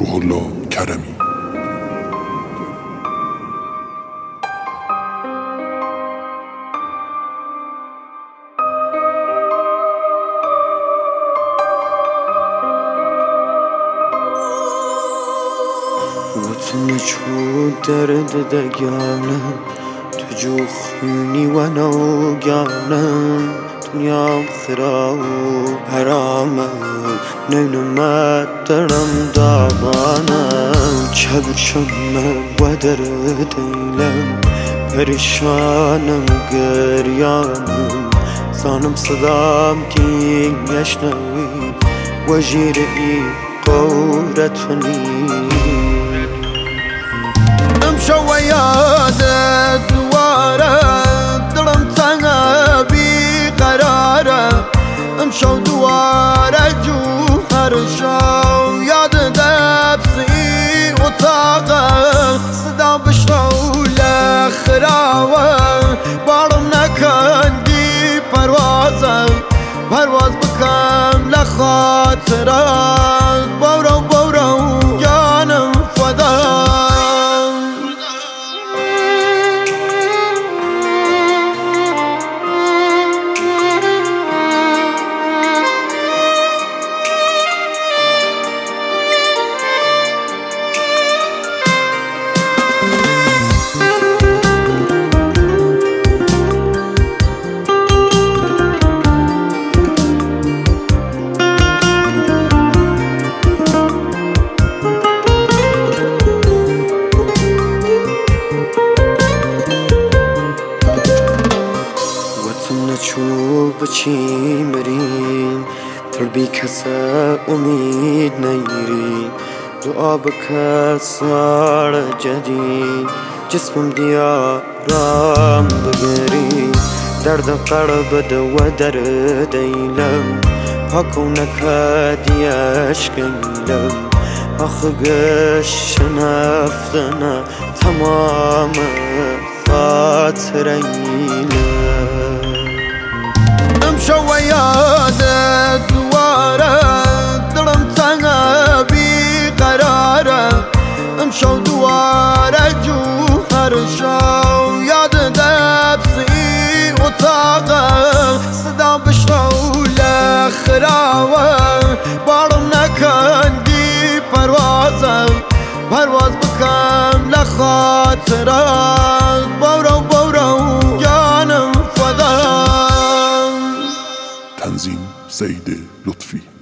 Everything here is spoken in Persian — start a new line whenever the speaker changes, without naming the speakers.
روح الله کرمی.
وتن چو درد دگانم تو جو خونی و نوگانم دنیام خراب و حرامم نینمت درم داغانم چبچم و درد دیلم پریشانم گریانم زانم صدام کی میشنوی و جیری قورتنی امشو وياده دواره دلم تنها بی قراره امشو دواره جوهر شو یاد دبسی اتاقه صدا بشرو لخراوه بارم نکندی پروازه پرواز بکن لخاطره بورو بورو جانم فدا چو بچی مریم تربی کسا امید نیری دعا بکا سار جدید جسمم دیارم بگری درد قلب دو درد دیلم پاکو نکدی اشکیلم آخه گش نفتنه تمام خاطرینم امشو وياده دواره دلم تنها بی قراره امشو دواره جوهر شو یاد دبسی اتاقه صدا بشرو لخراوه بارم نکندی پروازه پرواز بکن لخاطره بورو بورو جانم فدا.
تنظیم زید لطفی.